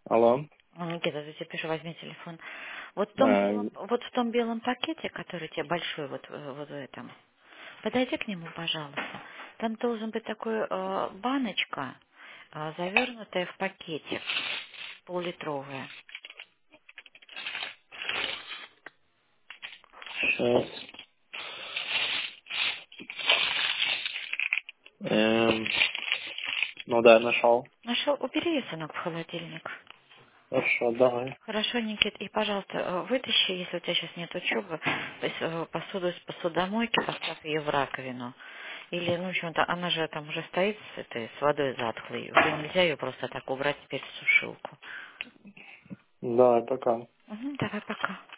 Алло. Никита, ты тебе пишу, возьми телефон. Вот Э, в том белом пакете, который тебе большой, вот в этом, подойди к нему, пожалуйста. Там должен быть такой баночка, завернутая в пакетик, пол-литровая. Сейчас. Ну да, нашел. Нашел, убери ее, сынок, в холодильник. Хорошо, давай. Хорошо, Никит, и, пожалуйста, вытащи, если у тебя сейчас нет учебы, посуду из посудомойки, поставь ее в раковину. Или, ну, в общем-то, она же там уже стоит с водой затхлой. Уже нельзя ее просто так убрать теперь в сушилку. Давай, пока. Мгм, давай, пока.